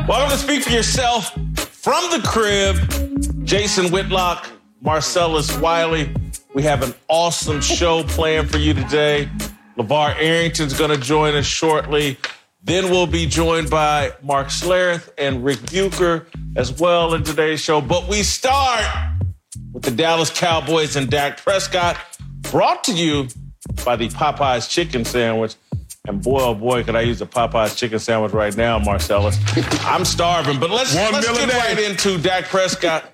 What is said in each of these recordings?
Welcome to Speak for Yourself from the crib. Jason Whitlock, Marcellus Wiley. We have an awesome show planned for you today. LeVar Arrington's going to join us shortly. Then we'll be joined by Mark Schlereth and Rick Bucher as well in today's show. But we start with the Dallas Cowboys and Dak Prescott, brought to you by the Popeyes Chicken Sandwich. And boy, oh boy, could I use a Popeyes chicken sandwich right now, Marcellus. I'm starving, but let's get right into Dak Prescott.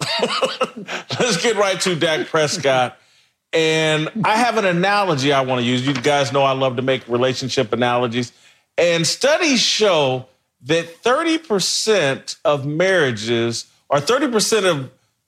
Let's get right to Dak Prescott. And I have an analogy I want to use. You guys know I love to make relationship analogies. And studies show that 30% of marriages, or 30%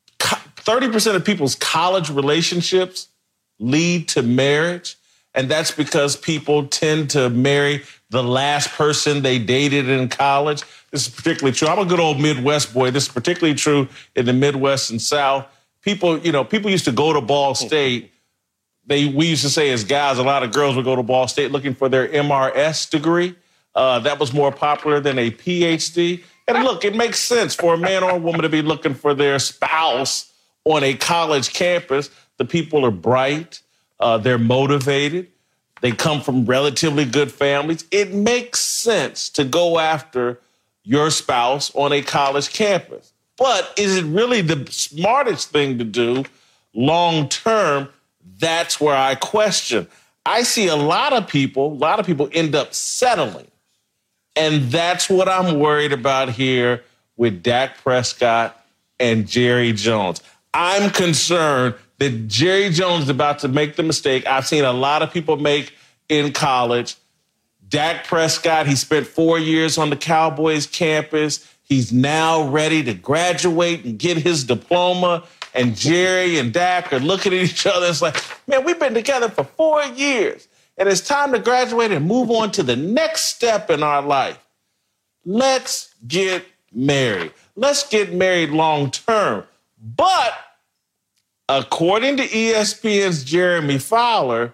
of people's college relationships lead to marriage. And that's because people tend to marry the last person they dated in college. This is particularly true. I'm a good old Midwest boy. This is particularly true in the Midwest and South. People used to go to Ball State. We used to say as guys, a lot of girls would go to Ball State looking for their MRS degree. That was more popular than a PhD. And look, it makes sense for a man or a woman to be looking for their spouse on a college campus. The people are bright. They're motivated. They come from relatively good families. It makes sense to go after your spouse on a college campus. But is it really the smartest thing to do long term? That's where I question. I see a lot of people end up settling. And that's what I'm worried about here with Dak Prescott and Jerry Jones. I'm concerned that Jerry Jones is about to make the mistake I've seen a lot of people make in college. Dak Prescott, he spent 4 years on the Cowboys campus. He's now ready to graduate and get his diploma. And Jerry and Dak are looking at each other. It's like, man, we've been together for 4 years. And it's time to graduate and move on to the next step in our life. Let's get married. Let's get married long term. But according to ESPN's Jeremy Fowler,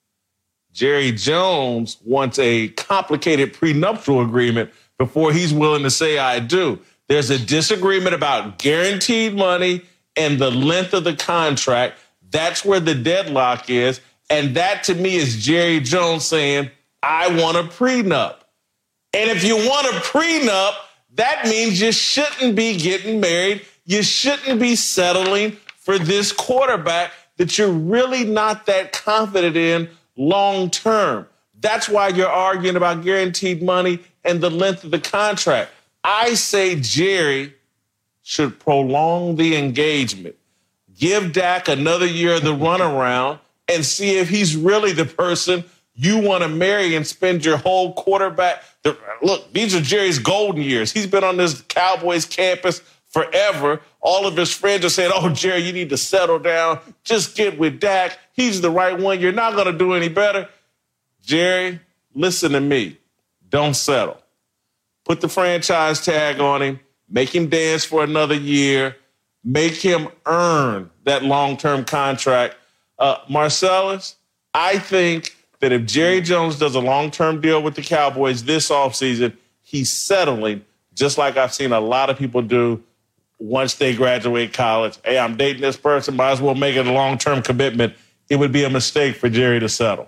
Jerry Jones wants a complicated prenuptial agreement before he's willing to say I do. There's a disagreement about guaranteed money and the length of the contract. That's where the deadlock is. And that to me is Jerry Jones saying, I want a prenup. And if you want a prenup, that means you shouldn't be getting married. You shouldn't be settling for this quarterback that you're really not that confident in long term. That's why you're arguing about guaranteed money and the length of the contract. I say Jerry should prolong the engagement. Give Dak another year of the runaround and see if he's really the person you want to marry and spend your whole quarterback. Look, these are Jerry's golden years. He's been on this Cowboys campus forever. All of his friends are saying, oh, Jerry, you need to settle down. Just get with Dak. He's the right one. You're not going to do any better. Jerry, listen to me. Don't settle. Put the franchise tag on him. Make him dance for another year. Make him earn that long-term contract. Marcellus, I think that if Jerry Jones does a long-term deal with the Cowboys this offseason, he's settling, just like I've seen a lot of people do once they graduate college. Hey, I'm dating this person, might as well make it a long-term commitment. It would be a mistake for Jerry to settle.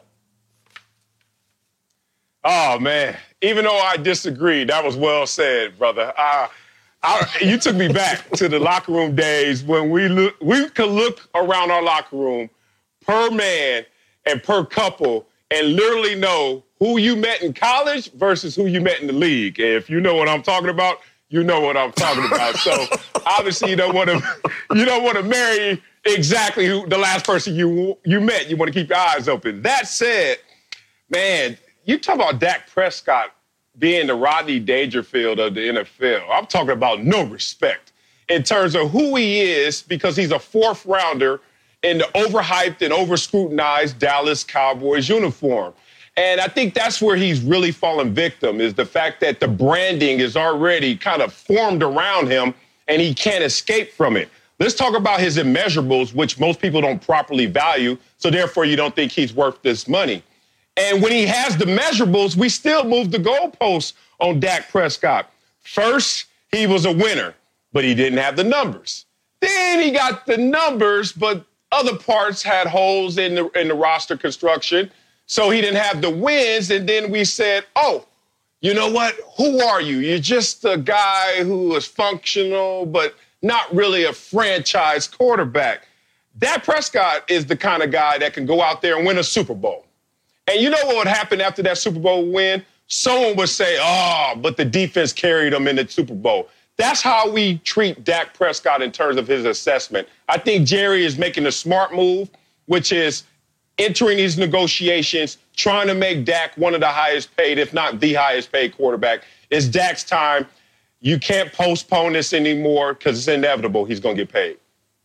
Oh, man. Even though I disagree, that was well said, brother. You took me back to the locker room days when we could look around our locker room per man and per couple and literally know who you met in college versus who you met in the league. And if you know what I'm talking about, you know what I'm talking about. So obviously you don't want to marry exactly who the last person you met. You want to keep your eyes open. That said, man, you talk about Dak Prescott being the Rodney Dangerfield of the NFL. I'm talking about no respect in terms of who he is because he's a fourth rounder in the overhyped and over-scrutinized Dallas Cowboys uniform. And I think that's where he's really fallen victim, is the fact that the branding is already kind of formed around him and he can't escape from it. Let's talk about his immeasurables, which most people don't properly value, so therefore you don't think he's worth this money. And when he has the measurables, we still move the goalposts on Dak Prescott. First, he was a winner, but he didn't have the numbers. Then he got the numbers, but other parts had holes in the roster construction, so he didn't have the wins. And then we said, oh, you know what? Who are you? You're just a guy who is functional, but not really a franchise quarterback. Dak Prescott is the kind of guy that can go out there and win a Super Bowl. And you know what would happen after that Super Bowl win? Someone would say, oh, but the defense carried him in the Super Bowl. That's how we treat Dak Prescott in terms of his assessment. I think Jerry is making a smart move, which is entering these negotiations, trying to make Dak one of the highest paid, if not the highest paid quarterback. It's Dak's time. You can't postpone this anymore because it's inevitable. He's going to get paid.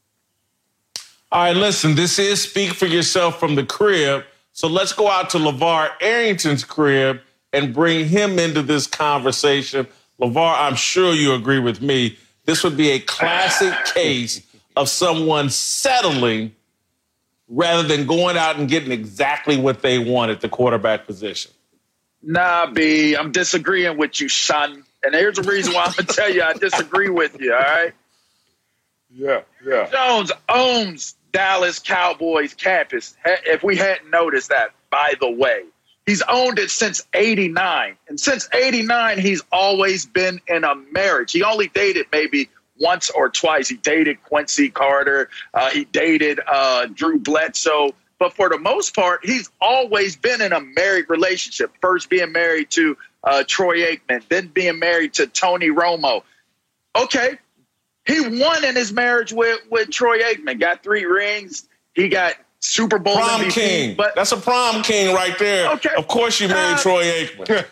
All right, listen, this is Speak for Yourself from the crib. So let's go out to LeVar Arrington's crib and bring him into this conversation. LeVar, I'm sure you agree with me. This would be a classic case of someone settling rather than going out and getting exactly what they want at the quarterback position. Nah, B, I'm disagreeing with you, son. And here's the reason why I'm going to tell you I disagree with you, all right? Yeah. Jones owns Dallas Cowboys campus, if we hadn't noticed that, by the way. He's owned it since 89. And since 89, he's always been in a marriage. He only dated maybe once or twice. He dated Quincy Carter. He dated Drew Bledsoe. But for the most part, he's always been in a married relationship. First being married to Troy Aikman, then being married to Tony Romo. Okay, he won in his marriage with Troy Aikman. Got 3 rings. He got Super Bowl prom MVP. king. But that's a prom king right there. Okay. Of course you married Troy Aikman.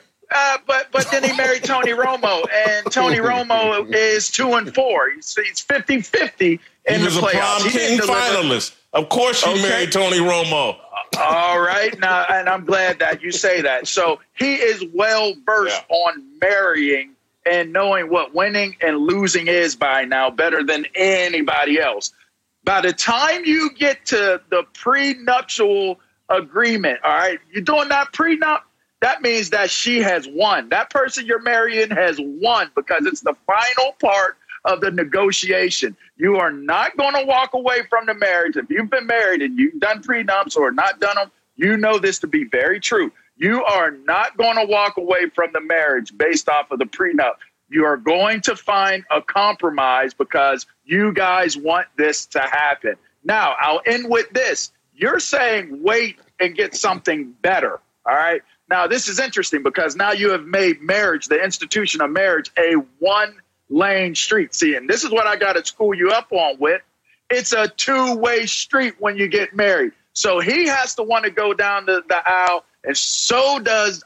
But then he married Tony Romo, and Tony Romo is 2-4. He's 50-50 in the playoffs. He was a prom king finalist. Of course you married Tony Romo. All right. Now, and I'm glad that you say that. So he is well versed on marrying and knowing what winning and losing is by now better than anybody else. By the time you get to the prenuptial agreement, all right, you're doing that prenup, that means that she has won. That person you're marrying has won because it's the final part of the negotiation. You are not going to walk away from the marriage. If you've been married and you've done prenups or not done them, you know this to be very true. You are not going to walk away from the marriage based off of the prenup. You are going to find a compromise because you guys want this to happen. Now, I'll end with this. You're saying wait and get something better, all right? Now, this is interesting because now you have made marriage, the institution of marriage, a one-lane street. See, and this is what I got to school you up on with. It's a two-way street when you get married. So he has to want to go down the aisle, and so does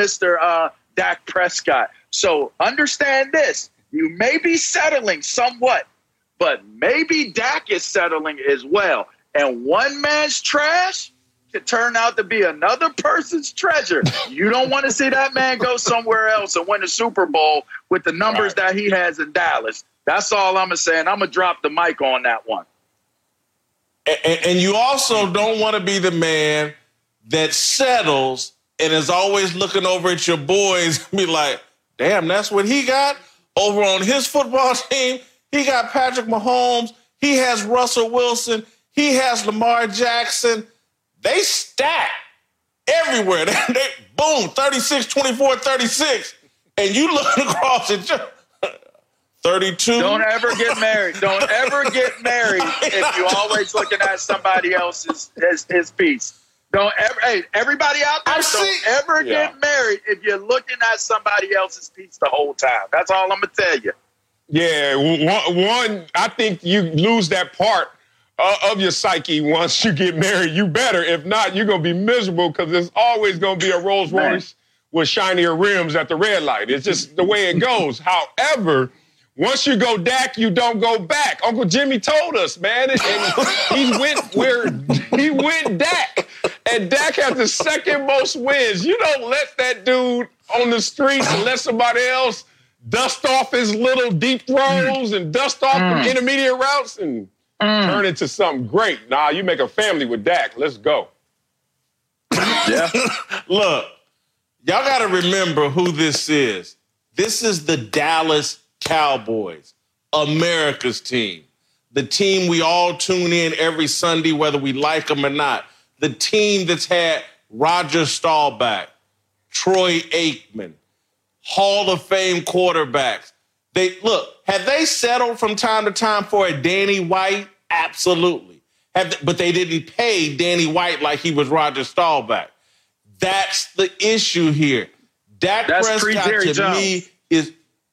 Mr. Dak Prescott. So understand this. You may be settling somewhat, but maybe Dak is settling as well. And one man's trash could turn out to be another person's treasure. You don't want to see that man go somewhere else and win a Super Bowl with the numbers that he has in Dallas. That's all I'm going to say, and I'm going to drop the mic on that one. And you also don't want to be the man that settles and is always looking over at your boys and be like, damn, that's what he got over on his football team. He got Patrick Mahomes. He has Russell Wilson. He has Lamar Jackson. They stack everywhere. They boom, 36, 24, 36. And you looking across at your 32. Don't ever get married. Don't ever get married if you're always looking at somebody else's his piece. Don't ever, hey, everybody out there, don't ever get married if you're looking at somebody else's piece the whole time. That's all I'm going to tell you. Yeah, one, I think you lose that part of your psyche once you get married. You better. If not, you're going to be miserable because there's always going to be a Rolls Royce with shinier rims at the red light. It's just the way it goes. However, once you go Dak, you don't go back. Uncle Jimmy told us, man, and he went Dak. And Dak has the second most wins. You don't let that dude on the streets and let somebody else dust off his little deep throws and dust off the intermediate routes and turn into something great. Nah, you make a family with Dak. Let's go. Yeah. Look, y'all got to remember who this is. This is the Dallas Cowboys, America's team. The team we all tune in every Sunday, whether we like them or not. The team that's had Roger Staubach, Troy Aikman, Hall of Fame quarterbacks. Have they settled from time to time for a Danny White? Absolutely. But they didn't pay Danny White like he was Roger Staubach. That's the issue here. Dak Prescott to me is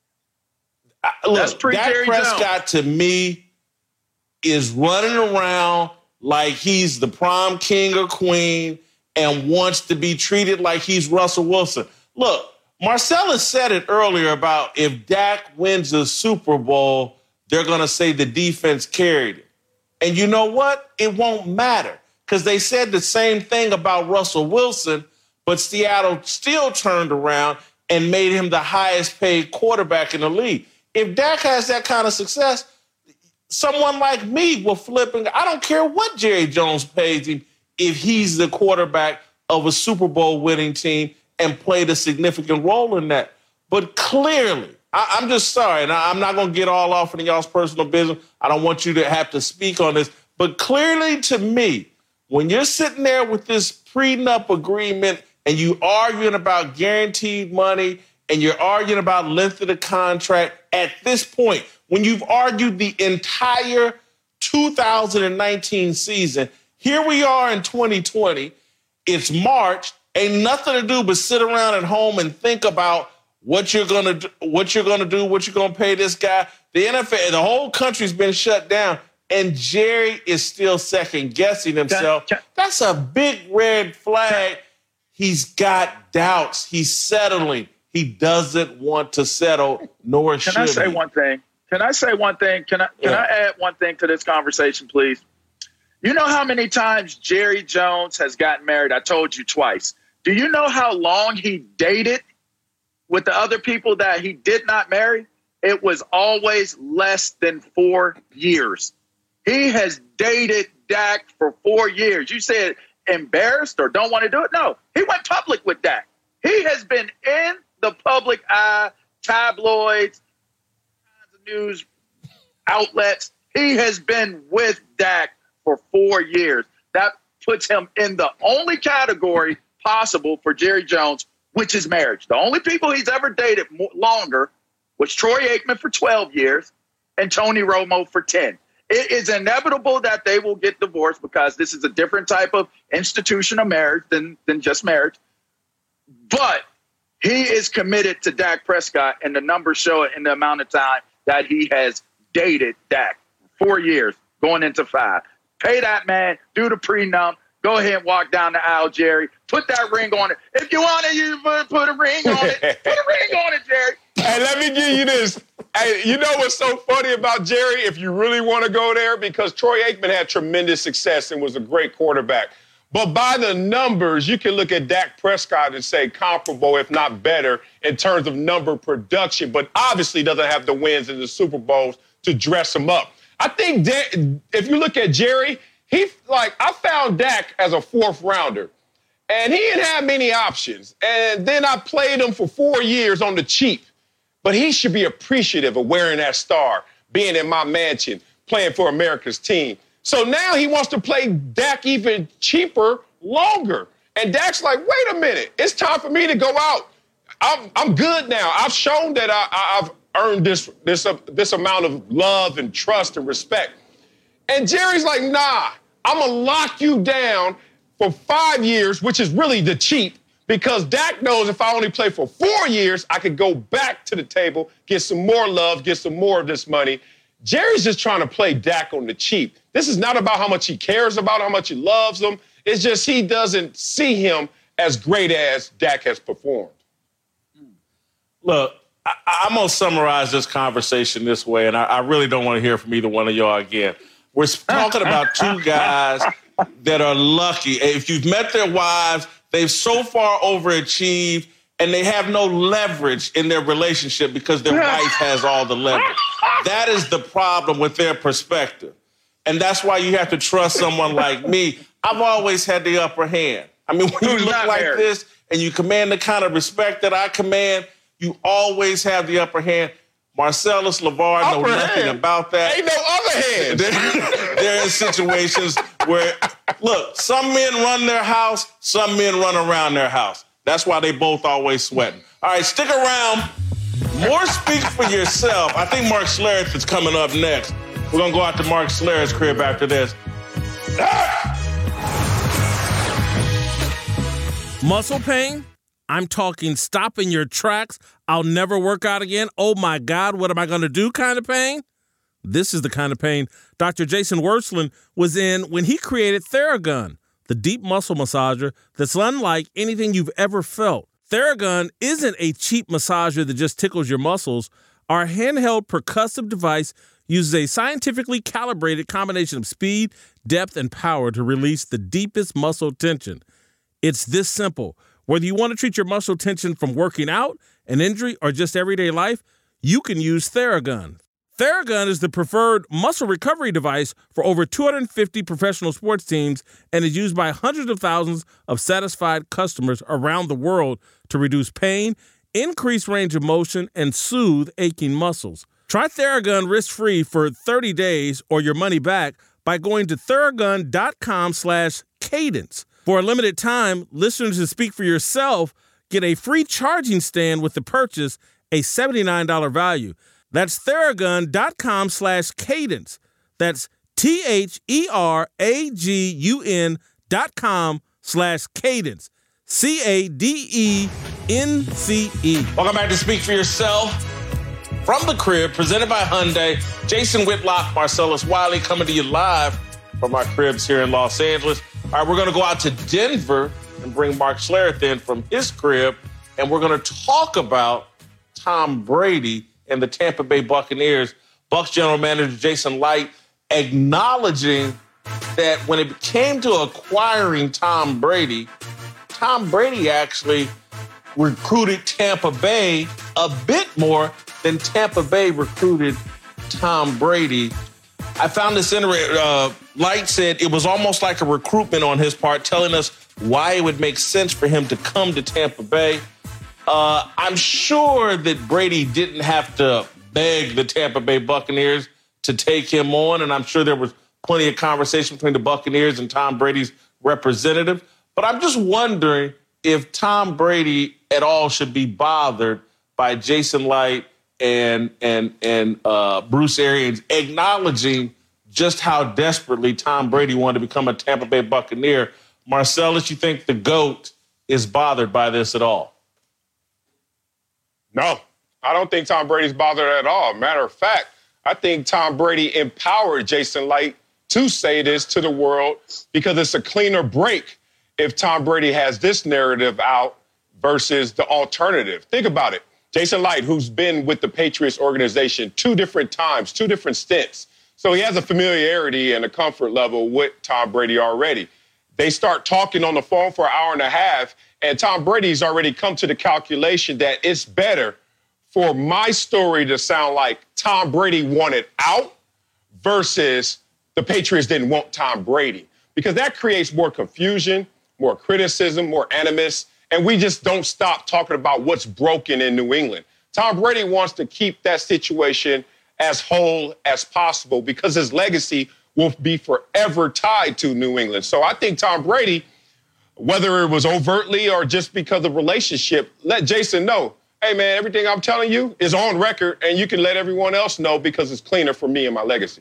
Dak Prescott to me is running around like he's the prom king or queen and wants to be treated like he's Russell Wilson. Look, Marcellus said it earlier about if Dak wins the Super Bowl, they're going to say the defense carried it. And you know what? It won't matter because they said the same thing about Russell Wilson, but Seattle still turned around and made him the highest paid quarterback in the league. If Dak has that kind of success, someone like me will flip and I don't care what Jerry Jones pays him if he's the quarterback of a Super Bowl winning team and played a significant role in that. But clearly, I'm just sorry, and I'm not going to get all off into y'all's personal business. I don't want you to have to speak on this. But clearly to me, when you're sitting there with this prenup agreement and you arguing about guaranteed money and you're arguing about length of the contract, at this point, when you've argued the entire 2019 season, here we are in 2020, it's March, ain't nothing to do but sit around at home and think about what you're gonna do, what you're gonna pay this guy. The NFL, the whole country's been shut down, and Jerry is still second guessing himself. That's a big red flag. He's got doubts. He's settling. He doesn't want to settle, nor should he. Can I say one thing? Can I add one thing to this conversation, please? You know how many times Jerry Jones has gotten married? I told you twice. Do you know how long he dated with the other people that he did not marry? It was always less than 4 years. He has dated Dak for 4 years. You said embarrassed or don't want to do it? No, he went public with Dak. He has been in the public eye, tabloids, kinds of news outlets. He has been with Dak for 4 years. That puts him in the only category possible for Jerry Jones, which is marriage. The only people he's ever dated longer was Troy Aikman for 12 years and Tony Romo for 10. It is inevitable that they will get divorced because this is a different type of institution of marriage than just marriage. But he is committed to Dak Prescott, and the numbers show it in the amount of time that he has dated Dak. 4 years, going into 5. Pay that man, do the prenup. Go ahead and walk down the aisle, Jerry. Put that ring on it. If you want it, you put a ring on it. Put a ring on it, Jerry. Hey, let me give you this. Hey, you know what's so funny about Jerry, if you really want to go there? Because Troy Aikman had tremendous success and was a great quarterback. But by the numbers, you can look at Dak Prescott and say comparable, if not better, in terms of number production, but obviously doesn't have the wins in the Super Bowls to dress him up. I think if you look at Jerry, I found Dak as a 4th rounder, and he didn't have many options. And then I played him for 4 years on the cheap. But he should be appreciative of wearing that star, being in my mansion, playing for America's team. So now he wants to play Dak even cheaper, longer. And Dak's like, wait a minute, it's time for me to go out. I'm good now. I've shown that I've earned this amount of love and trust and respect. And Jerry's like, nah, I'm going to lock you down for 5 years, which is really the cheap, because Dak knows if I only play for 4 years, I could go back to the table, get some more love, get some more of this money. Jerry's just trying to play Dak on the cheap. This is not about how much he cares about, how much he loves him. It's just he doesn't see him as great as Dak has performed. Look, I'm going to summarize this conversation this way, and I really don't want to hear from either one of y'all again. We're talking about two guys that are lucky. If you've met their wives, they've so far overachieved, and they have no leverage in their relationship because their wife has all the leverage. That is the problem with their perspective. And that's why you have to trust someone like me. I've always had the upper hand. I mean, when you look like this and you command the kind of respect that I command, You always have the upper hand. Marcellus, LeVar know nothing about that. Ain't no other hand. There are situations where, look, some men run their house, some men run around their house. That's why they both always sweating. All right, stick around. More Speak for Yourself. I think Mark Schlereth is coming up next. We're going to go out to Mark Schlereth's crib after this. Muscle pain? I'm talking stop in your tracks. I'll never work out again. Oh, my God, what am I going to do kind of pain? This is the kind of pain Dr. Jason Wersland was in when he created Theragun, the deep muscle massager that's unlike anything you've ever felt. Theragun isn't a cheap massager that just tickles your muscles. Our handheld percussive device uses a scientifically calibrated combination of speed, depth, and power to release the deepest muscle tension. It's this simple. Whether you want to treat your muscle tension from working out, an injury, or just everyday life, you can use Theragun. Theragun is the preferred muscle recovery device for over 250 professional sports teams and is used by hundreds of thousands of satisfied customers around the world to reduce pain, increase range of motion, and soothe aching muscles. Try Theragun risk-free for 30 days or your money back by going to Theragun.com/cadence. For a limited time, listeners who Speak for Yourself get a free charging stand with the purchase, a $79 value. That's Theragun.com/cadence. That's THERAGUN.com/cadence. CADENCE. Welcome back to Speak for Yourself. From the crib, presented by Hyundai. Jason Whitlock, Marcellus Wiley coming to you live from our cribs here in Los Angeles. All right, we're going to go out to Denver and bring Mark Schlereth in from his crib, and we're going to talk about Tom Brady and the Tampa Bay Buccaneers. Bucs general manager Jason Licht acknowledging that when it came to acquiring Tom Brady actually recruited Tampa Bay a bit more than Tampa Bay recruited Tom Brady. I found this interesting. Light said it was almost like a recruitment on his part, telling us why it would make sense for him to come to Tampa Bay. I'm sure that Brady didn't have to beg the Tampa Bay Buccaneers to take him on, and I'm sure there was plenty of conversation between the Buccaneers and Tom Brady's representative. But I'm just wondering if Tom Brady at all should be bothered by Jason Licht and Bruce Arians acknowledging just how desperately Tom Brady wanted to become a Tampa Bay Buccaneer. Marcellus, you think the GOAT is bothered by this at all? No, I don't think Tom Brady's bothered at all. Matter of fact, I think Tom Brady empowered Jason Licht to say this to the world because it's a cleaner break if Tom Brady has this narrative out versus the alternative. Think about it. Jason Licht, who's been with the Patriots organization 2 different times, 2 different stints. So he has a familiarity and a comfort level with Tom Brady already. They start talking on the phone for an hour and a half, and Tom Brady's already come to the calculation that it's better for my story to sound like Tom Brady wanted out versus the Patriots didn't want Tom Brady. Because that creates more confusion, more criticism, more animus, and we just don't stop talking about what's broken in New England. Tom Brady wants to keep that situation as whole as possible because his legacy will be forever tied to New England. So I think Tom Brady, whether it was overtly or just because of relationship, let Jason know, hey, man, everything I'm telling you is on record, and you can let everyone else know because it's cleaner for me and my legacy.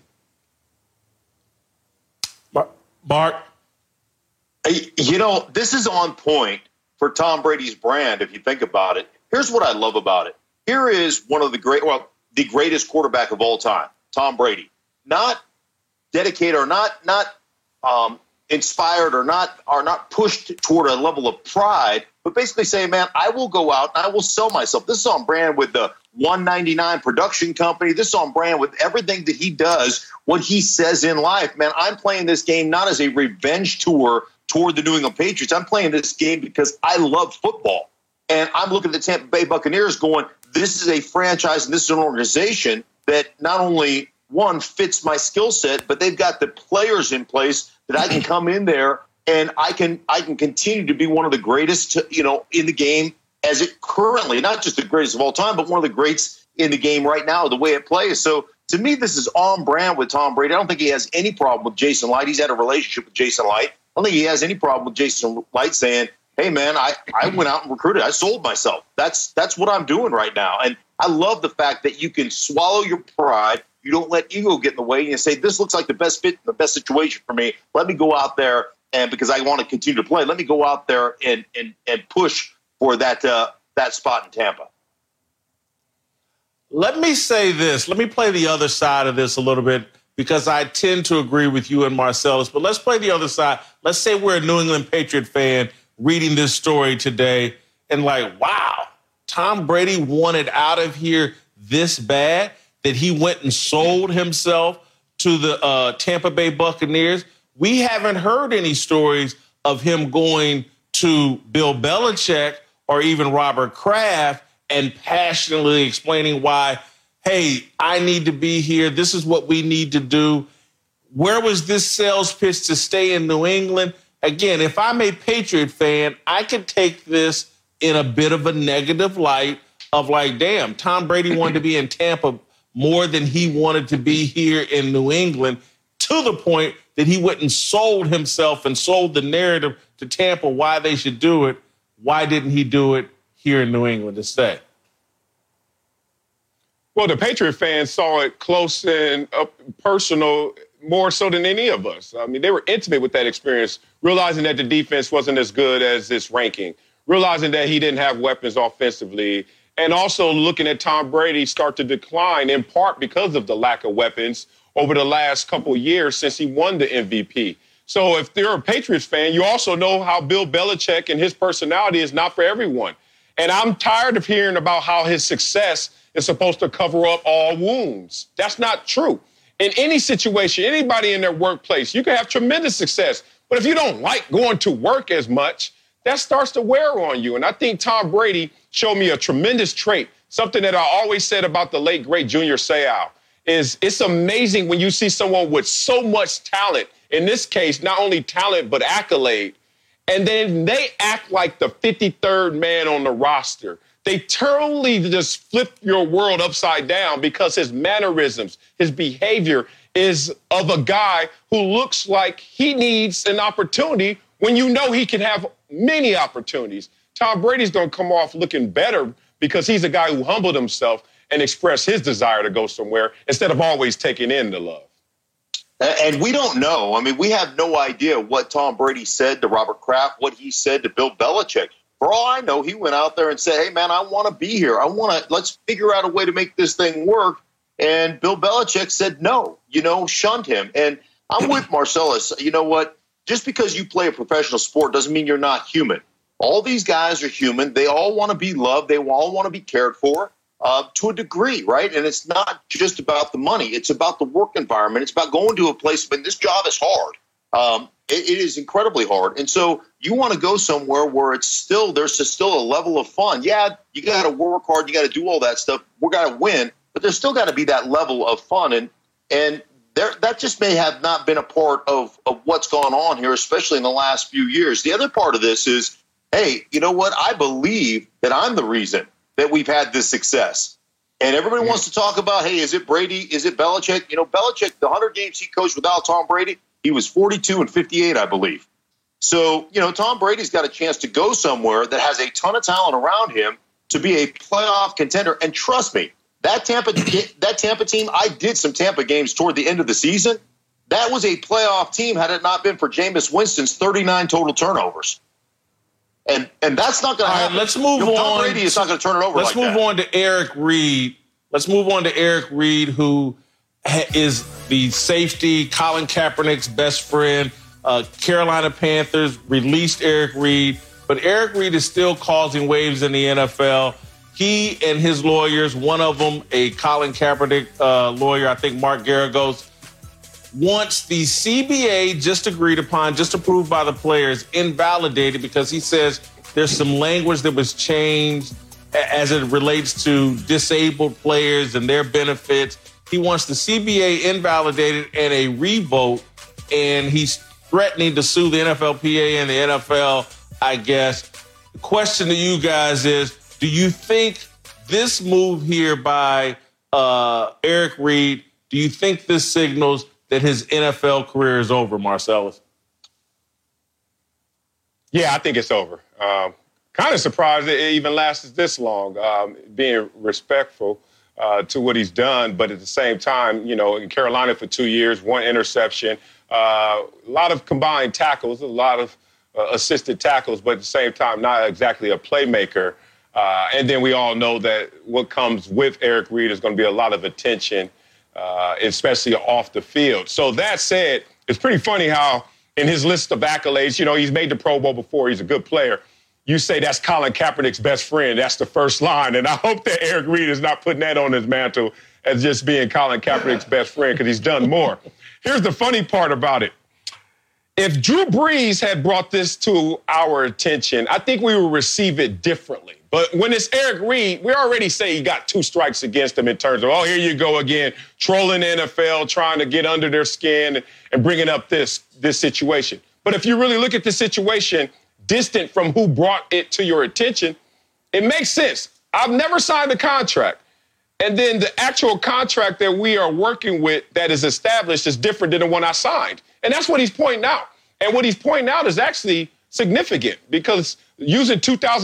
Mark? You know, this is on point for Tom Brady's brand, if you think about it. Here's what I love about it. Here is one of the greatest quarterback of all time, Tom Brady. Not dedicated or not inspired or not pushed toward a level of pride, but basically saying, man, I will go out and I will sell myself. This is on brand with the 199 production company. This is on brand with everything that he does, what he says in life. Man, I'm playing this game not as a revenge tour toward the New England Patriots. I'm playing this game because I love football. And I'm looking at the Tampa Bay Buccaneers going, this is a franchise and this is an organization that not only, one, fits my skill set, but they've got the players in place that I can come in there and I can continue to be one of the greatest, in the game as it currently, not just the greatest of all time, but one of the greats in the game right now, the way it plays. So to me, this is on brand with Tom Brady. I don't think he has any problem with Jason Light. He's had a relationship with Jason Light. I don't think he has any problem with Jason Light saying, hey, man, I went out and recruited. I sold myself. That's what I'm doing right now. And I love the fact that you can swallow your pride. You don't let ego get in the way. And you say, this looks like the best fit, the best situation for me. Let me go out there, and because I want to continue to play, let me go out there and push for that spot in Tampa. Let me say this. Let me play the other side of this a little bit, because I tend to agree with you and Marcellus. But let's play the other side. Let's say we're a New England Patriot fan reading this story today and like, wow, Tom Brady wanted out of here this bad that he went and sold himself to the Tampa Bay Buccaneers. We haven't heard any stories of him going to Bill Belichick or even Robert Kraft and passionately explaining why, hey, I need to be here. This is what we need to do. Where was this sales pitch to stay in New England? Again, if I'm a Patriot fan, I could take this in a bit of a negative light of like, damn, Tom Brady wanted to be in Tampa more than he wanted to be here in New England, to the point that he went and sold himself and sold the narrative to Tampa why they should do it. Why didn't he do it here in New England to stay? Well, the Patriot fans saw it close and personal more so than any of us. I mean, they were intimate with that experience, realizing that the defense wasn't as good as its ranking, realizing that he didn't have weapons offensively, and also looking at Tom Brady start to decline in part because of the lack of weapons over the last couple of years since he won the MVP. So if you're a Patriots fan, you also know how Bill Belichick and his personality is not for everyone. And I'm tired of hearing about how his success is supposed to cover up all wounds. That's not true. In any situation, anybody in their workplace, you can have tremendous success. But if you don't like going to work as much, that starts to wear on you. And I think Tom Brady showed me a tremendous trait, something that I always said about the late, great Junior Seau, is it's amazing when you see someone with so much talent, in this case, not only talent, but accolade, and then they act like the 53rd man on the roster. They totally just flip your world upside down because his mannerisms, his behavior is of a guy who looks like he needs an opportunity when you know he can have many opportunities. Tom Brady's going to come off looking better because he's a guy who humbled himself and expressed his desire to go somewhere instead of always taking in the love. And we don't know. I mean, we have no idea what Tom Brady said to Robert Kraft, what he said to Bill Belichick. For all I know, he went out there and said, hey, man, I want to be here. Let's figure out a way to make this thing work. And Bill Belichick said no, shunned him. And I'm with Marcellus. You know what? Just because you play a professional sport doesn't mean you're not human. All these guys are human. They all want to be loved. They all want to be cared for to a degree, right? And it's not just about the money. It's about the work environment. It's about going to a place. But this job is hard. It is incredibly hard. And so you want to go somewhere where there's still a level of fun. Yeah, you got to work hard. You got to do all that stuff. We're got to win. But there's still got to be that level of fun. And that just may have not been a part of what's gone on here, especially in the last few years. The other part of this is, hey, you know what? I believe that I'm the reason that we've had this success. And everybody wants to talk about, hey, is it Brady? Is it Belichick? Belichick, the 100 games he coached without Tom Brady, he was 42-58, I believe. So, Tom Brady's got a chance to go somewhere that has a ton of talent around him to be a playoff contender. And trust me, that Tampa team, I did some Tampa games toward the end of the season. That was a playoff team had it not been for Jameis Winston's 39 total turnovers. And that's not going to happen. Let's move on. Tom Brady is not going to turn it over like that. Let's move on to Eric Reid. Who is the safety, Colin Kaepernick's best friend. Carolina Panthers released Eric Reid, but Eric Reid is still causing waves in the NFL. He and his lawyers, one of them, a Colin Kaepernick lawyer, I think Mark Garagos, wants the CBA just agreed upon, just approved by the players, invalidated because he says there's some language that was changed as it relates to disabled players and their benefits. He wants the CBA invalidated and a revote, and he's threatening to sue the NFLPA and the NFL, I guess. The question to you guys is, do you think this move here by Eric Reid, do you think this signals that his NFL career is over, Marcellus? Yeah, I think it's over. Kind of surprised it even lasted this long, being respectful to what he's done. But at the same time, you know, in Carolina for 2 years, 1 interception, a lot of combined tackles, a lot of assisted tackles, but at the same time, not exactly a playmaker. And then we all know that what comes with Eric Reid is going to be a lot of attention, especially off the field. So that said, it's pretty funny how in his list of accolades, you know, he's made the Pro Bowl before. He's a good player. You say that's Colin Kaepernick's best friend. That's the first line. And I hope that Eric Reid is not putting that on his mantle as just being Colin Kaepernick's best friend, because he's done more. Here's the funny part about it. If Drew Brees had brought this to our attention, I think we would receive it differently. But when it's Eric Reid, we already say he got 2 strikes against him in terms of, oh, here you go again, trolling the NFL, trying to get under their skin and bringing up this situation. But if you really look at the situation, distant from who brought it to your attention, it makes sense. I've never signed a contract. And then the actual contract that we are working with that is established is different than the one I signed. And that's what he's pointing out. And what he's pointing out is actually significant, because using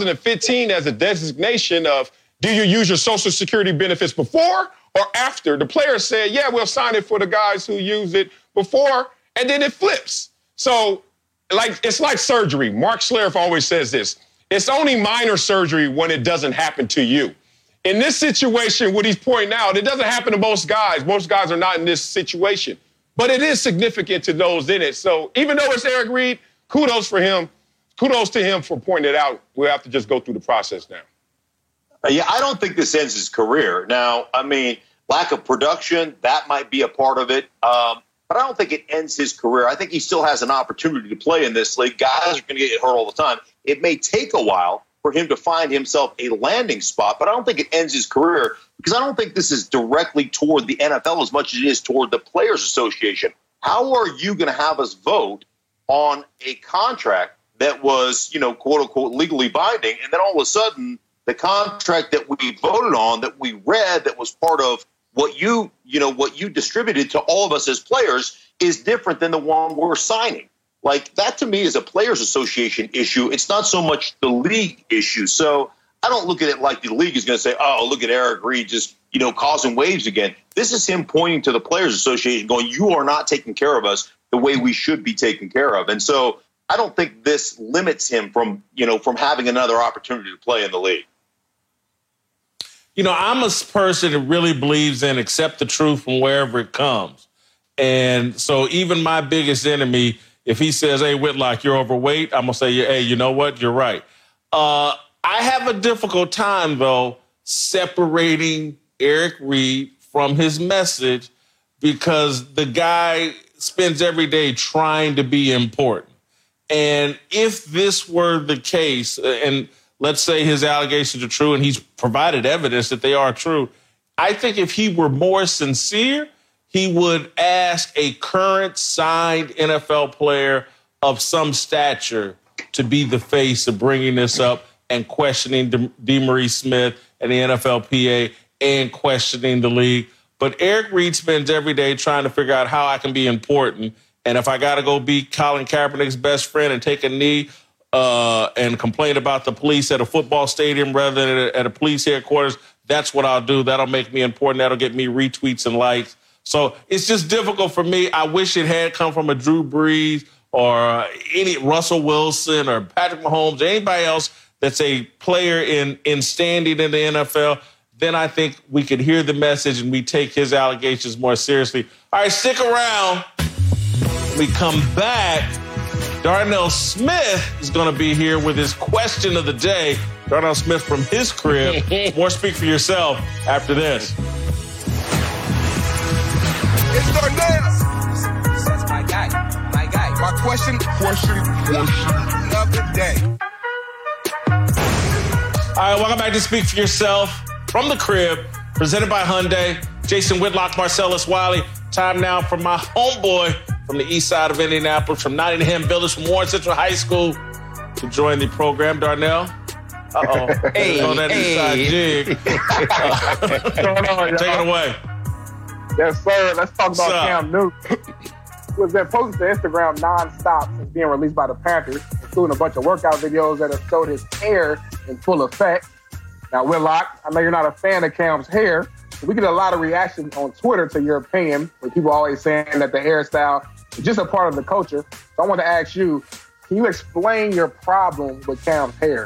2015 as a designation of, do you use your Social Security benefits before or after? The player said, yeah, we'll sign it for the guys who use it before, and then it flips. So, it's like surgery. Mark Schlereth always says this. It's only minor surgery when it doesn't happen to you. In this situation, what he's pointing out, it doesn't happen to most guys. Most guys are not in this situation. But it is significant to those in it. So even though it's Eric Reid, kudos for him. Kudos to him for pointing it out. We'll have to just go through the process now. Yeah, I don't think this ends his career. Now, I mean, lack of production, that might be a part of it. But I don't think it ends his career. I think he still has an opportunity to play in this league. Guys are going to get hurt all the time. It may take a while for him to find himself a landing spot, but I don't think it ends his career, because I don't think this is directly toward the NFL as much as it is toward the Players Association. How are you going to have us vote on a contract that was, you know, quote unquote, legally binding, and then all of a sudden the contract that we voted on, that we read, that was part of what you distributed to all of us as players, is different than the one we're signing? Like, that to me is a Players Association issue. It's not so much the league issue. So I don't look at it like the league is going to say, oh, look at Eric Reid just, you know, causing waves again. This is him pointing to the Players Association going, you are not taking care of us the way we should be taken care of. And so I don't think this limits him from having another opportunity to play in the league. You know, I'm a person that really believes in accept the truth from wherever it comes. And so even my biggest enemy, if he says, hey, Whitlock, you're overweight, I'm going to say, hey, you know what? You're right. I have a difficult time, though, separating Eric Reid from his message, because the guy spends every day trying to be important. And if this were the case, and let's say his allegations are true and he's provided evidence that they are true, I think if he were more sincere, he would ask a current signed NFL player of some stature to be the face of bringing this up and questioning DeMaurice Smith and the NFLPA and questioning the league. But Eric Reid spends every day trying to figure out how I can be important. And if I got to go be Colin Kaepernick's best friend and take a knee and complain about the police at a football stadium rather than at a police headquarters, that's what I'll do. That'll make me important. That'll get me retweets and likes. So it's just difficult for me. I wish it had come from a Drew Brees or any Russell Wilson or Patrick Mahomes or anybody else that's a player in standing in the NFL. Then I think we could hear the message and we take his allegations more seriously. All right, stick around. We come back. Darnell Smith is going to be here with his question of the day. Darnell Smith from his crib. More Speak for Yourself after this. It's Darnell. That's my guy. My question of the day. All right, welcome back to Speak for Yourself from the crib, presented by Hyundai. Jason Whitlock, Marcellus Wiley. Time now for my homeboy from the east side of Indianapolis, from Nottingham Village, from Warren Central High School, to join the program. Darnell, Uh-oh. Hey, on that inside jig. Take it away. Yes, sir. Let's talk about Cam Newton. Who has been posting to Instagram nonstop since being released by the Panthers, including a bunch of workout videos that have showed his hair in full effect. Now, Whitlock, I know you're not a fan of Cam's hair, but we get a lot of reaction on Twitter to your opinion, with people always saying that the hairstyle is just a part of the culture. So I want to ask you, can you explain your problem with Cam's hair?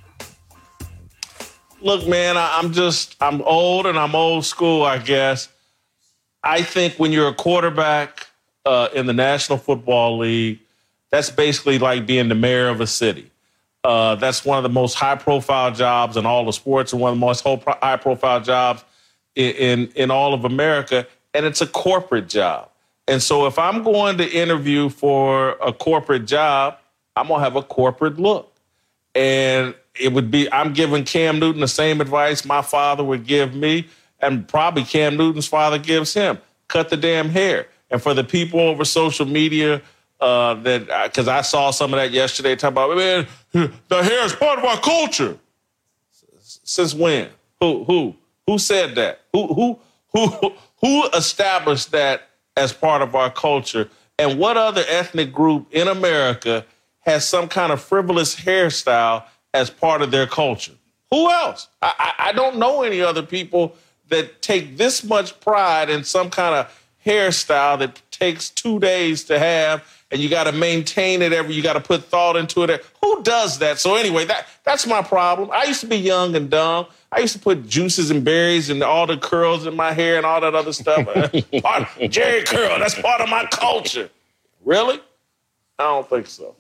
Look, man, I'm old and I'm old school, I guess. I think when you're a quarterback in the National Football League, that's basically like being the mayor of a city. That's one of the most high-profile jobs in all the sports and one of the most high-profile jobs in all of America, and it's a corporate job. And so if I'm going to interview for a corporate job, I'm going to have a corporate look. And it would be, I'm giving Cam Newton the same advice my father would give me, and probably Cam Newton's father gives him. Cut the damn hair. And for the people over social media, because I saw some of that yesterday, talking about, man, the hair is part of our culture. Since when? Who said that? Who established that as part of our culture? And what other ethnic group in America has some kind of frivolous hairstyle as part of their culture? Who else? I don't know any other people that take this much pride in some kind of hairstyle that takes 2 days to have, and you got to maintain it you got to put thought into it. Who does that? So anyway, that's my problem. I used to be young and dumb. I used to put juices and berries and all the curls in my hair and all that other stuff. Jerry curl, that's part of my culture. Really? I don't think so.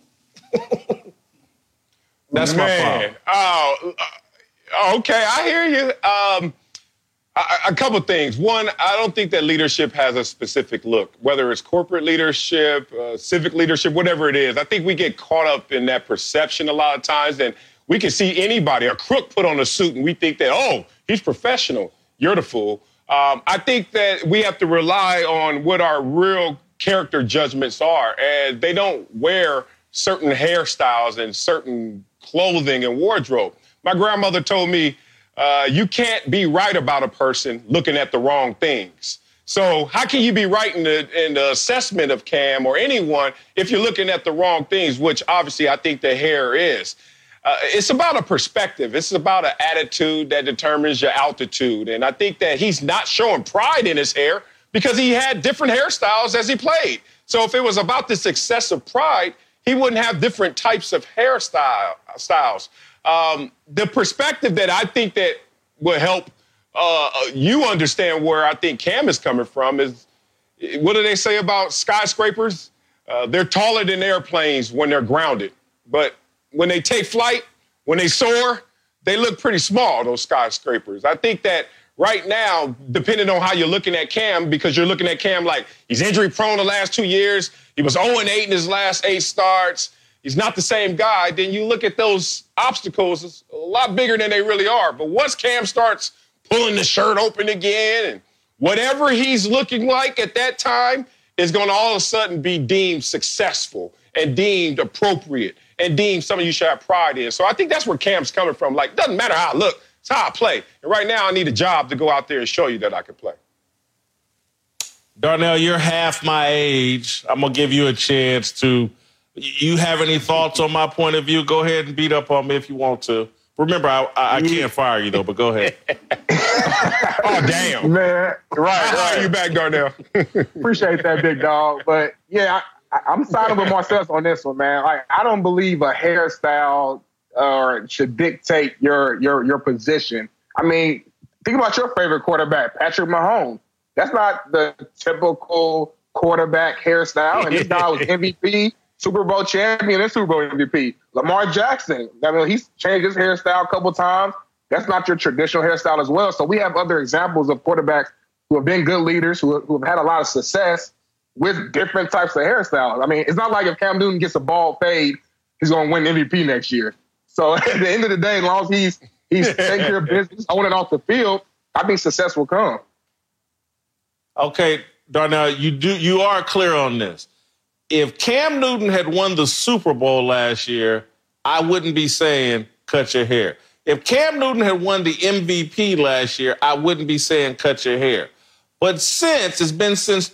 That's my problem. Oh, okay, I hear you. A couple things. One, I don't think that leadership has a specific look, whether it's corporate leadership, civic leadership, whatever it is. I think we get caught up in that perception a lot of times, and we can see anybody, a crook put on a suit, and we think that, oh, he's professional. You're the fool. I think that we have to rely on what our real character judgments are, and they don't wear certain hairstyles and certain clothing and wardrobe. My grandmother told me, you can't be right about a person looking at the wrong things. So how can you be right in the assessment of Cam or anyone if you're looking at the wrong things, which obviously I think the hair is. It's about a perspective. It's about an attitude that determines your altitude. And I think that he's not showing pride in his hair because he had different hairstyles as he played. So if it was about this excessive pride, he wouldn't have different types of hairstyles. The perspective that I think that will help you understand where I think Cam is coming from is, what do they say about skyscrapers? They're taller than airplanes when they're grounded. But when they take flight, when they soar, they look pretty small, those skyscrapers. I think that right now, depending on how you're looking at Cam, because you're looking at Cam like he's injury prone the last 2 years, he was 0-8 in his last 8 starts, he's not the same guy, then you look at those obstacles, it's a lot bigger than they really are. But once Cam starts pulling the shirt open again, and whatever he's looking like at that time is going to all of a sudden be deemed successful and deemed appropriate and deemed something you should have pride in. So I think that's where Cam's coming from. Like, doesn't matter how I look, it's how I play. And right now I need a job to go out there and show you that I can play. Darnell, you're half my age. I'm going to give you a chance to. You have any thoughts on my point of view? Go ahead and beat up on me if you want to. Remember, I can't fire you, though, but go ahead. Oh, damn. Man, right. How are you back, Darnell? Appreciate that, big dog. But, yeah, I'm siding with Marcellus on this one, man. Like, I don't believe a hairstyle should dictate your position. I mean, think about your favorite quarterback, Patrick Mahomes. That's not the typical quarterback hairstyle. And this guy was MVP, Super Bowl champion, and Super Bowl MVP. Lamar Jackson, I mean, he's changed his hairstyle a couple times. That's not your traditional hairstyle as well. So we have other examples of quarterbacks who have been good leaders, who have had a lot of success with different types of hairstyles. I mean, it's not like if Cam Newton gets a bald fade, he's going to win MVP next year. So at the end of the day, as long as he's taking care of business, owning off the field, I think success will come. Okay, Darnell, you are clear on this. If Cam Newton had won the Super Bowl last year, I wouldn't be saying cut your hair. If Cam Newton had won the MVP last year, I wouldn't be saying cut your hair. But it's been since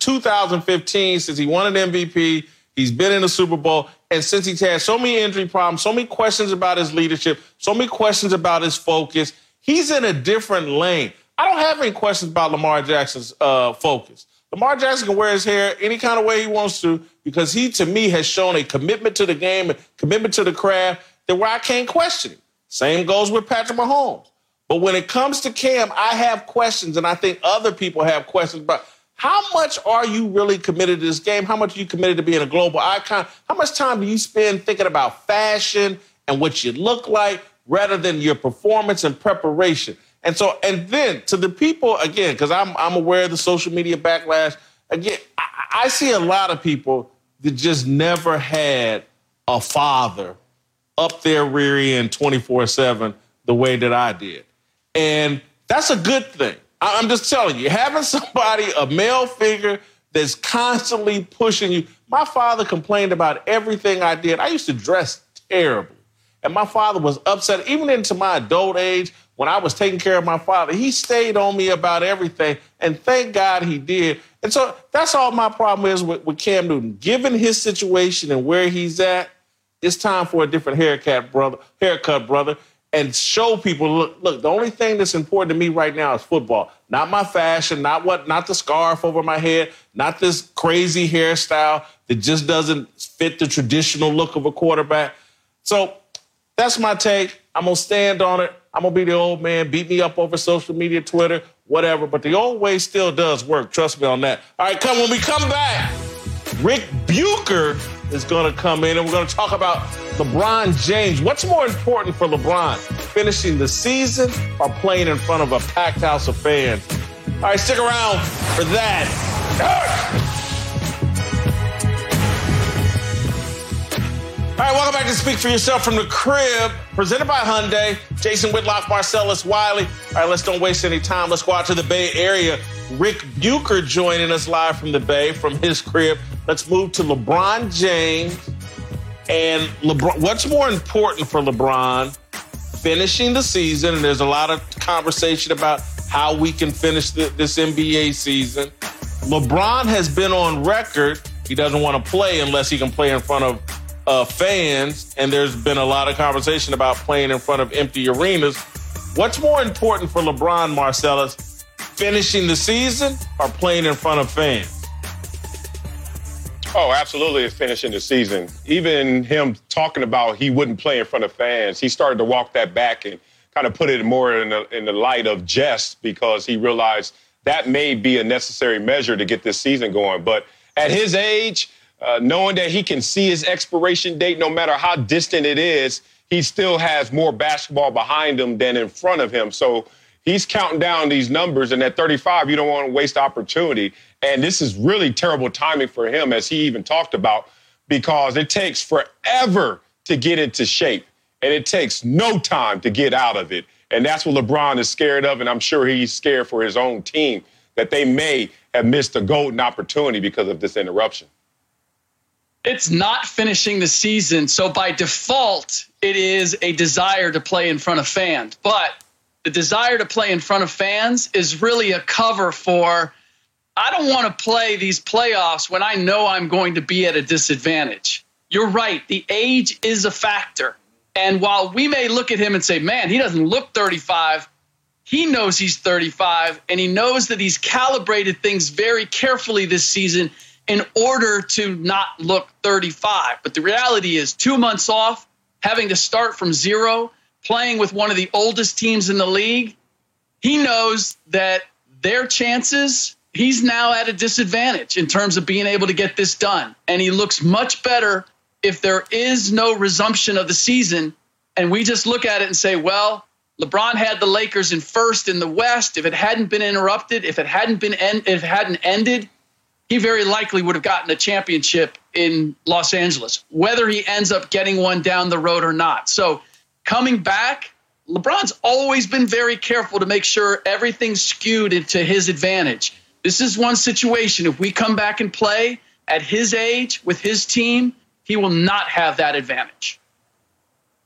2015, since he won an MVP, he's been in the Super Bowl, and since he's had so many injury problems, so many questions about his leadership, so many questions about his focus, he's in a different lane. I don't have any questions about Lamar Jackson's focus. Lamar Jackson can wear his hair any kind of way he wants to because he, to me, has shown a commitment to the game, a commitment to the craft that where I can't question him. Same goes with Patrick Mahomes. But when it comes to Cam, I have questions, and I think other people have questions about how much are you really committed to this game? How much are you committed to being a global icon? How much time do you spend thinking about fashion and what you look like rather than your performance and preparation? And then to the people, again, because I'm aware of the social media backlash, again, I see a lot of people that just never had a father up their rear end 24/7 the way that I did. And that's a good thing. I'm just telling you, having somebody, a male figure that's constantly pushing you. My father complained about everything I did. I used to dress terribly. And my father was upset, even into my adult age, when I was taking care of my father. He stayed on me about everything, and thank God he did. And so that's all my problem is with Cam Newton. Given his situation and where he's at, it's time for a different haircut, brother, and show people, look, the only thing that's important to me right now is football. Not my fashion, not the scarf over my head, not this crazy hairstyle that just doesn't fit the traditional look of a quarterback. So that's my take. I'm going to stand on it. I'm going to be the old man. Beat me up over social media, Twitter, whatever. But the old way still does work. Trust me on that. All right, when we come back, Rick Bucher is going to come in, and we're going to talk about LeBron James. What's more important for LeBron, finishing the season or playing in front of a packed house of fans? All right, stick around for that. All right, welcome back to Speak for Yourself from the Crib, presented by Hyundai. Jason Whitlock, Marcellus Wiley. All right, let's don't waste any time. Let's go out to the Bay Area. Rick Bucher joining us live from the Bay, from his crib. Let's move to LeBron James. And LeBron, what's more important for LeBron, finishing the season? And there's a lot of conversation about how we can finish this NBA season. LeBron has been on record. He doesn't want to play unless he can play in front of fans. And there's been a lot of conversation about playing in front of empty arenas. What's more important for LeBron, Marcellus, finishing the season or playing in front of fans? Oh, absolutely, it's finishing the season. Even him talking about he wouldn't play in front of fans, he started to walk that back and kind of put it more in the light of jest because he realized that may be a necessary measure to get this season going. But at his age, knowing that he can see his expiration date no matter how distant it is, he still has more basketball behind him than in front of him. So he's counting down these numbers, and at 35, you don't want to waste opportunity. And this is really terrible timing for him, as he even talked about, because it takes forever to get into shape, and it takes no time to get out of it. And that's what LeBron is scared of, and I'm sure he's scared for his own team, that they may have missed a golden opportunity because of this interruption. It's not finishing the season, so by default, it is a desire to play in front of fans. But the desire to play in front of fans is really a cover for, I don't want to play these playoffs when I know I'm going to be at a disadvantage. You're right. The age is a factor. And while we may look at him and say, man, he doesn't look 35, he knows he's 35, and he knows that he's calibrated things very carefully this season in order to not look 35. But the reality is 2 months off, having to start from zero, playing with one of the oldest teams in the league, he knows that their chances, he's now at a disadvantage in terms of being able to get this done. And he looks much better if there is no resumption of the season. And we just look at it and say, well, LeBron had the Lakers in first in the West. If it hadn't been interrupted, if it hadn't ended, he very likely would have gotten a championship in Los Angeles, whether he ends up getting one down the road or not. So coming back, LeBron's always been very careful to make sure everything's skewed into his advantage. This is one situation. If we come back and play at his age with his team, he will not have that advantage.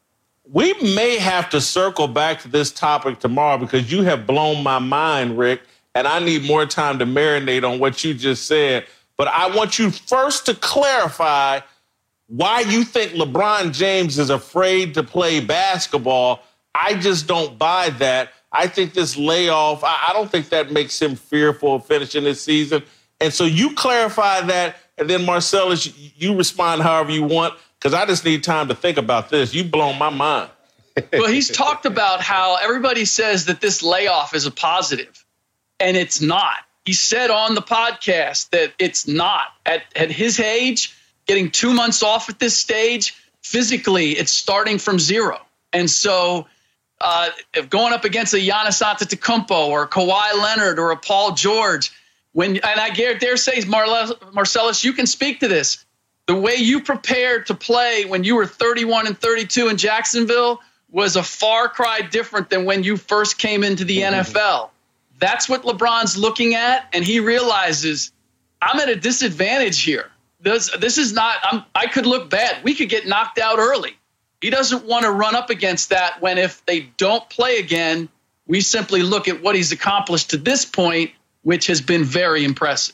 We may have to circle back to this topic tomorrow because you have blown my mind, Rick, and I need more time to marinate on what you just said. But I want you first to clarify why you think LeBron James is afraid to play basketball. I just don't buy that. I think this layoff, I don't think that makes him fearful of finishing this season. And so you clarify that, and then Marcellus, you respond however you want, because I just need time to think about this. You've blown my mind. Well, he's talked about how everybody says that this layoff is a positive, and it's not. He said on the podcast that it's not. At his age, getting 2 months off at this stage, physically, it's starting from zero. And so if going up against a Giannis Antetokounmpo or a Kawhi Leonard or a Paul George, and I dare say, Marcellus, you can speak to this. The way you prepared to play when you were 31 and 32 in Jacksonville was a far cry different than when you first came into the NFL. That's what LeBron's looking at, and he realizes I'm at a disadvantage here. This is not – I could look bad. We could get knocked out early. He doesn't want to run up against that when if they don't play again, we simply look at what he's accomplished to this point, which has been very impressive.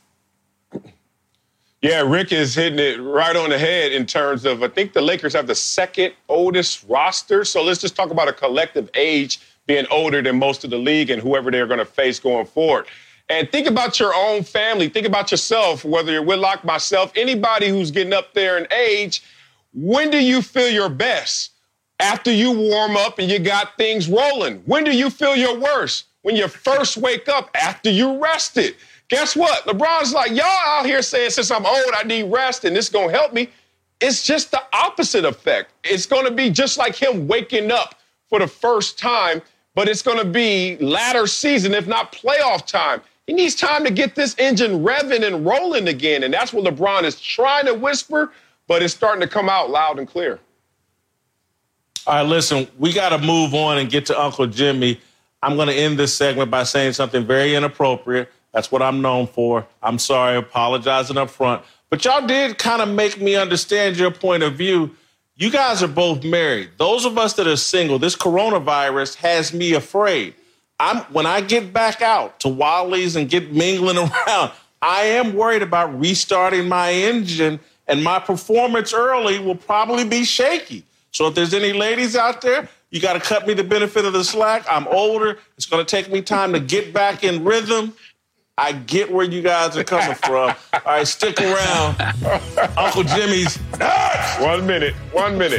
Yeah, Rick is hitting it right on the head in terms of, I think the Lakers have the second oldest roster. So let's just talk about a collective age being older than most of the league and whoever they're going to face going forward. And think about your own family. Think about yourself, whether you're Whitlock, myself, anybody who's getting up there in age. When do you feel your best? After you warm up and you got things rolling. When do you feel your worst? When you first wake up after you rested. Guess what? LeBron's like, y'all out here saying since I'm old, I need rest and this is going to help me. It's just the opposite effect. It's going to be just like him waking up for the first time, but it's going to be latter season, if not playoff time. He needs time to get this engine revving and rolling again, and that's what LeBron is trying to whisper, but it's starting to come out loud and clear. All right, listen, we got to move on and get to Uncle Jimmy. I'm going to end this segment by saying something very inappropriate. That's what I'm known for. I'm sorry, apologizing up front. But y'all did kind of make me understand your point of view. You guys are both married. Those of us that are single, this coronavirus has me afraid. When I get back out to Wally's and get mingling around, I am worried about restarting my engine, and my performance early will probably be shaky. So if there's any ladies out there, you got to cut me the benefit of the slack. I'm older. It's going to take me time to get back in rhythm. I get where you guys are coming from. All right, stick around. Uncle Jimmy's nuts. 1 minute. 1 minute.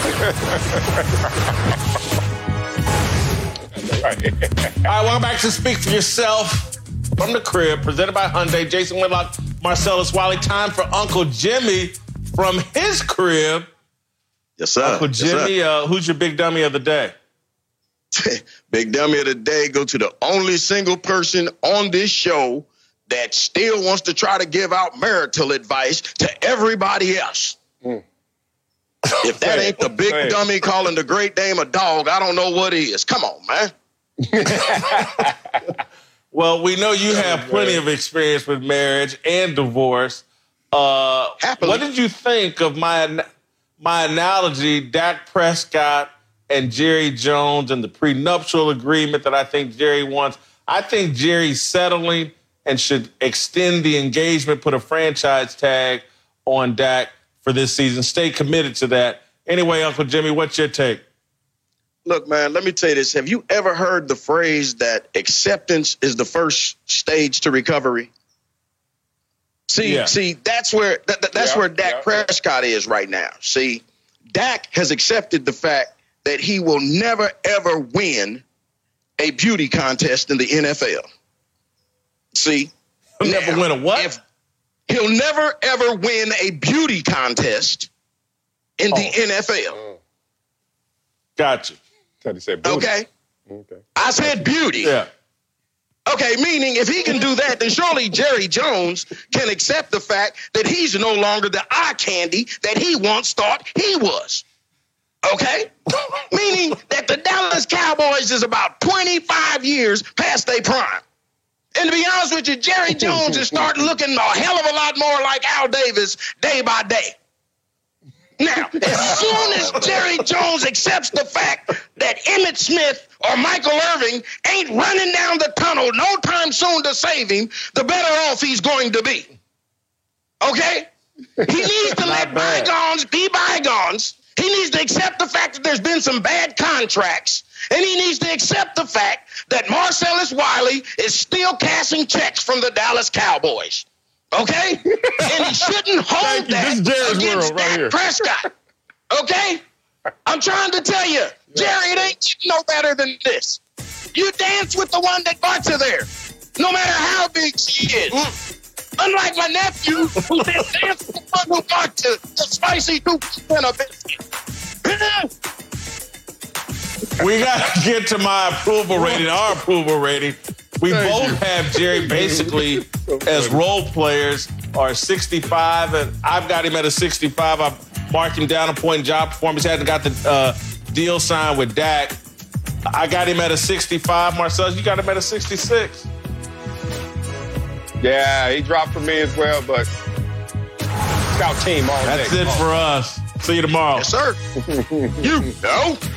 All right, welcome back to Speak for Yourself from the Crib, presented by Hyundai. Jason Whitlock, Marcellus Wiley. Time for Uncle Jimmy from his crib. Yes, sir. Uncle Jimmy, who's your big dummy of the day? Big dummy of the day go to the only single person on this show that still wants to try to give out marital advice to everybody else. If that ain't the big dummy calling the Great Dane a dog, I don't know what is. Come on, man. Well, we know you have plenty of experience with marriage and divorce. Happily. What did you think of my analogy, Dak Prescott and Jerry Jones and the prenuptial agreement that I think Jerry wants? I think Jerry's settling and should extend the engagement, put a franchise tag on Dak for this season. Stay committed to that. Anyway, Uncle Jimmy, what's your take? Look, man, let me tell you this. Have you ever heard the phrase that acceptance is the first stage to recovery? See, that's where where Dak Prescott is right now. See, Dak has accepted the fact that he will never, ever win a beauty contest in the NFL. See? He'll never win a what? He'll never, ever win a beauty contest in the NFL. Gotcha. Okay. I said beauty. Yeah. Okay, meaning if he can do that, then surely Jerry Jones can accept the fact that he's no longer the eye candy that he once thought he was. Okay? Meaning that the Dallas Cowboys is about 25 years past their prime. And to be honest with you, Jerry Jones is starting looking a hell of a lot more like Al Davis day by day. Now, as soon as Jerry Jones accepts the fact that Emmitt Smith or Michael Irvin ain't running down the tunnel no time soon to save him, the better off he's going to be. Okay? He needs to let bygones be bygones. He needs to accept the fact that there's been some bad contracts. And he needs to accept the fact that Marcellus Wiley is still cashing checks from the Dallas Cowboys. Okay? And he shouldn't hold that against Dak Prescott. Okay? I'm trying to tell you, Jerry, it ain't getting no better than this. You dance with the one that brought you there, no matter how big she is. Unlike my nephew, who dance with the one who brought you the spicy 2% biscuit. We got to get to my approval rating, our approval rating. We both have Jerry basically as role players are 65, and I've got him at a 65. I've marked him down a point in job performance. He hasn't got the deal signed with Dak. I got him at a 65. Marcellus, you got him at a 66. Yeah, he dropped for me as well, but scout team all day. That's it for us. See you tomorrow. Yes, sir. You know.